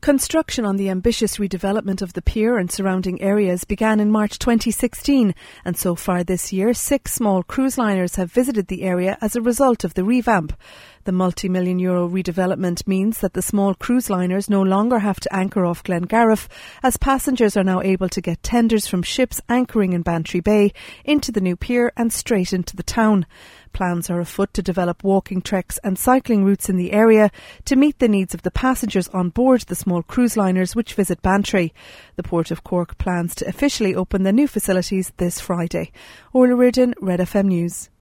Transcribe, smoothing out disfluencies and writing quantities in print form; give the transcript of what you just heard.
Construction on the ambitious redevelopment of the pier and surrounding areas began in March 2016, and so far this year 6 small cruise liners have visited the area as a result of the revamp. The multi-million-euro redevelopment means that the small cruise liners no longer have to anchor off Glengariff, as passengers are now able to get tenders from ships anchoring in Bantry Bay into the new pier and straight into the town. Plans are afoot to develop walking treks and cycling routes in the area to meet the needs of the passengers on board the small cruise liners which visit Bantry. The Port of Cork plans to officially open the new facilities this Friday. Orla Reardon, Red FM News.